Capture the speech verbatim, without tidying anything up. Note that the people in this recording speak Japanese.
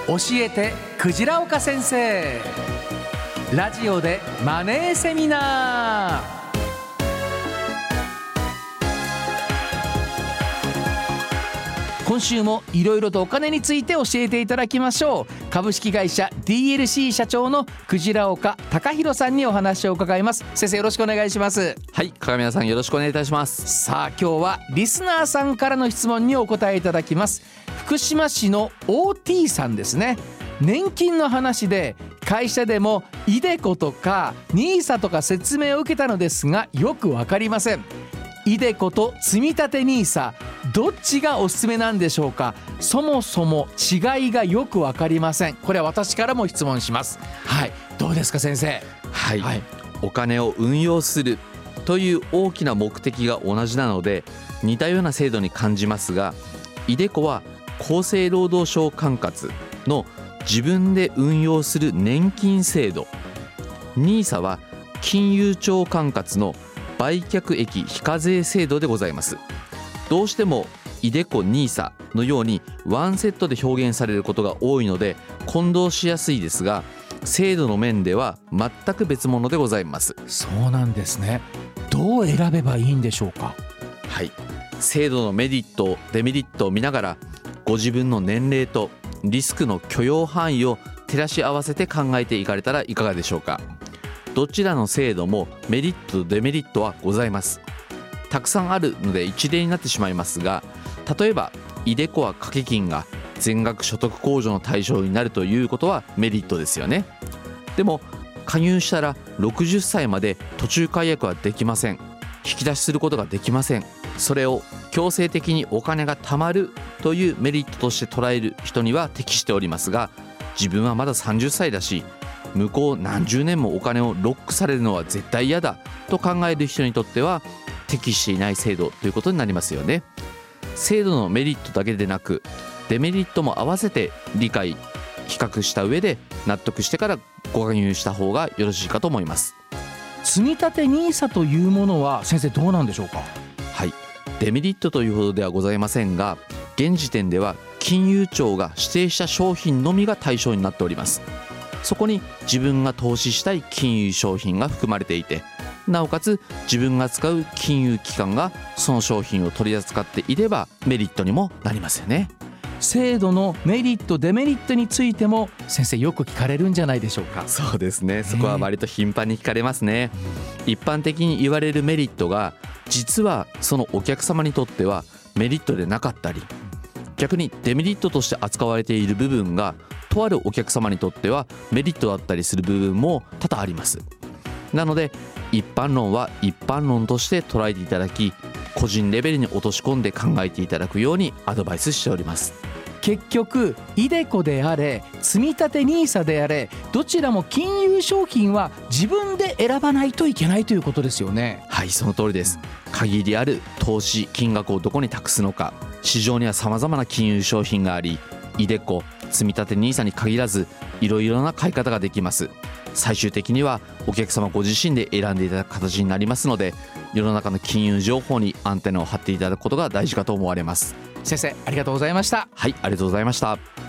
教えてクジラ岡先生。ラジオでマネーセミナー。今週もいろいろとお金について教えていただきましょう。株式会社 ディーエルシー 社長のクジラ岡隆弘さんにお話を伺います。先生、よろしくお願いします。 はい、鏡谷さん、よろしくお願いいたします。 さあ、今日はリスナーさんからの質問にお答えいただきます。福島市の オーティー さんですね。年金の話で会社でもイデコとかニーサとか説明を受けたのですが、よくわかりません。イデコと積立ニーサ、どっちがおすすめなんでしょうか。そもそも違いがよくわかりません。これは私からも質問します。はい、どうですか先生。 はい、はい、お金を運用するという大きな目的が同じなので似たような制度に感じますが、イデコは厚生労働省管轄の自分で運用する年金制度、ニーサは金融庁管轄の売却益非課税制度でございます。どうしてもイデコニーサのようにワンセットで表現されることが多いので混同しやすいですが、制度の面では全く別物でございます。 そうなんですね。どう選べばいいんでしょうか。 はい、制度のメリットデメリットを見ながらご自分の年齢とリスクの許容範囲を照らし合わせて考えていかれたらいかがでしょうか。どちらの制度もメリットとデメリットはございます。たくさんあるので一例になってしまいますが、例えばイデコは掛け金が全額所得控除の対象になるということはメリットですよね。でも加入したらろくじゅっさいまで途中解約はできません。引き出しすることができません。それを強制的にお金が貯まるというメリットとして捉える人には適しておりますが、自分はまださんじゅっさいだし向こう何十年もお金をロックされるのは絶対嫌だと考える人にとっては適していない制度ということになりますよね。制度のメリットだけでなくデメリットも合わせて理解比較した上で納得してからご加入した方がよろしいかと思います。 積立ニーサというものは先生どうなんでしょうか。 はい、デメリットというほどではございませんが、現時点では金融庁が指定した商品のみが対象になっております。そこに自分が投資したい金融商品が含まれていて、なおかつ自分が使う金融機関がその商品を取り扱っていればメリットにもなりますよね。 制度のメリットデメリットについても先生よく聞かれるんじゃないでしょうか。 そうですね、そこは割と頻繁に聞かれますね。一般的に言われるメリットが実はそのお客様にとってはメリットでなかったり、逆にデメリットとして扱われている部分がとあるお客様にとってはメリットだったりする部分も多々あります。なので一般論は一般論として捉えていただき、個人レベルに落とし込んで考えていただくようにアドバイスしております。 結局イデコであれ積立ニーサであれ、どちらも金融商品は自分で選ばないといけないということですよね。 はい、その通りです。限りある投資金額をどこに託すのか、市場には様々な金融商品があり、イデコ積立ニーサに限らずいろいろな買い方ができます。最終的にはお客様ご自身で選んでいただく形になりますので、世の中の金融情報にアンテナを張っていただくことが大事かと思われます。 先生、ありがとうございました。 はい、ありがとうございました。